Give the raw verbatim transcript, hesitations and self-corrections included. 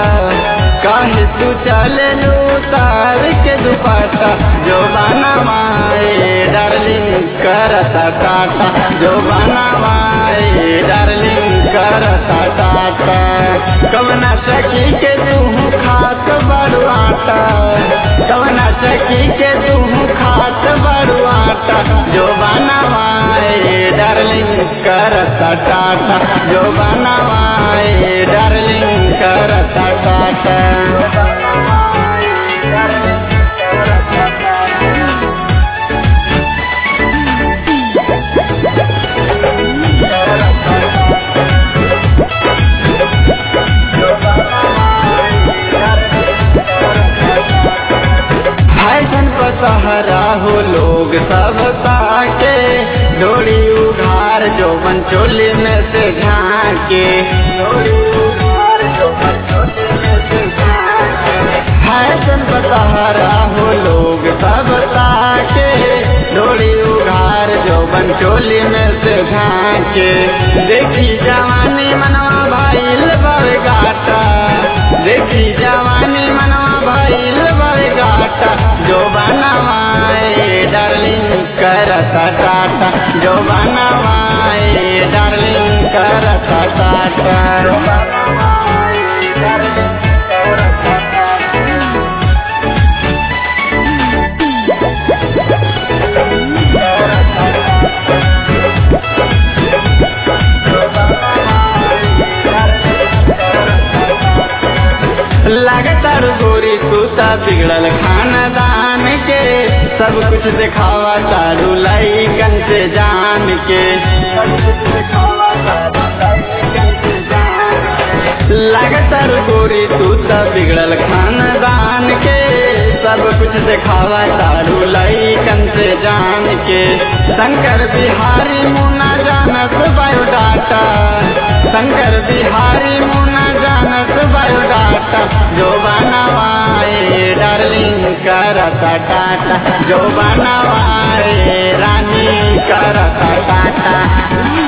काहे तू चले लू तार के दुपट्टा जो बनवाए डार्लिंग करता टाटा जो बनवाए डार्लिंग करता टाटा कवना सखी के तू खात बड़ू आटा कवना सखी के तू खात बड़ू आटा जो बनवाए डार्लिंग करता टाटा जो बनवाए डार्लिंग करता टाटा सहारा हो लोग सब ताके डोरी उघार जो मंचोली में से झांके फैशन सहारा हो लोग सब ताके डोरी उघार जो मंचोली में से झांके देखी जवानी मनवा भाईल बवे गाटा देखी जवानी मनवा भाईल बवे गाटा जो बनवाए डार्लिंग करता टाटा जो बनवाए डार्लिंग करता टाटा लगातार गोरी तूता बिगड़ल खानदान के सब कुछ दिखावा तारू लइकन से जान के लगातार गोरी तूता बिगड़ल खानदान के सब कुछ दिखावा तारू लइकन से जान के शंकर बिहारी मुन्ना जानत बायोडाटा शंकर बिहारी मुन्ना जानत बायोडाटा जो बनवाए डार्लिंग करता टाटा जो बनवाए रानी करता टाटा।